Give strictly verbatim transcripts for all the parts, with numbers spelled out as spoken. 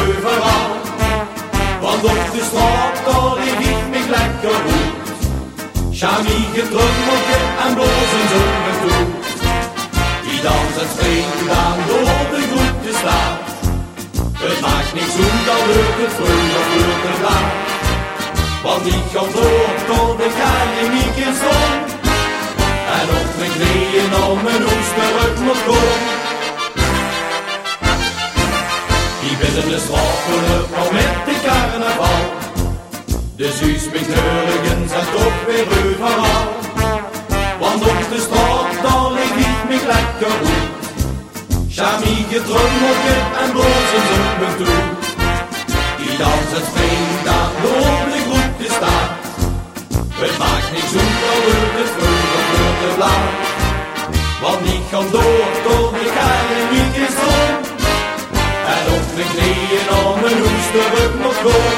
overal. Want op de straat, daar lig ik me lekker goed. Charmige trommeltje en blozen zongen toe. Die dans en springt aan door de grote straat. Het maakt niks om, dan lukt het vroeg of lukt het laat. Want ik ga door tot de karamieke zon. En op mijn knieën om mijn hoes terug moet komen. Die willen de straten op met de carnaval. De zuus met neurigen zijn toch weer overal. Want op de straat, daar lig ik me lekker goed. Charmige trommeltje en blozen zongen toe. Die dans en springt aan door de grote staat. Het maakt niks om, dan lukt het vroeg of lukt het laat. Want ik ga door tot de karamieke zon. En op mijn knieën om mijn hoes terug moet gaan.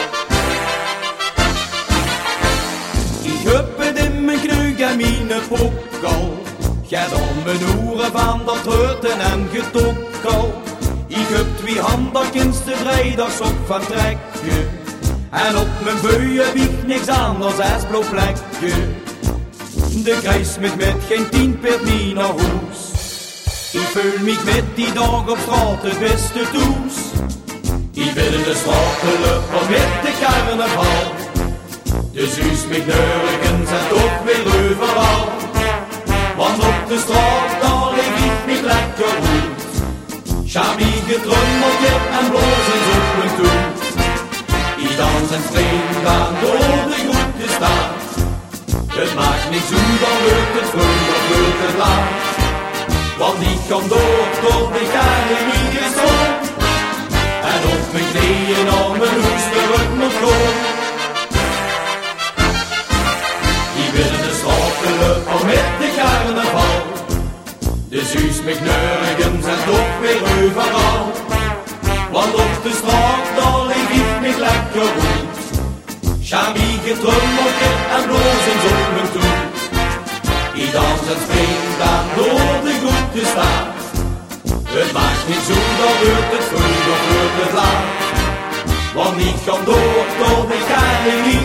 Ik heb het in mijn knuig en mijn pokkel. Gaat om mijn oren van dat hurten en getokkel. Ik heb twee handakens de vrijdags op van trekken. En op mijn beuien wiegt niks anders als blauw plekje. De kruis met met geen tien per niet naar huis. Ik voel me met die dag op straat het beste toes. Ik wil in de straat lopen met de carnaval. De zuus met neurigen zijn toch weer overal. Want op de straat, daar lig ik niet lekker goed. Charmige trommeltje en blozen zongen toe. Die dans en springt aan door de grote staat. Het maakt niks om, dan lukt het vroeg of lukt het laat. Want ik kan door tot de karamieke zon. En op mijn knieën om mijn hoes terug moet gaan. Die willen de straten lopen met de carnaval. De zuus met neurigen zijn toch weer overal. Want op de straat, daar lig ik me lekker goed. Charmige trommeltje en blozen zongen toe. Die dans en springt aan door de grote staat. Het maakt niet zo, dan lukt het vroeg of lukt het laat. Want ik kan door tot de karamieke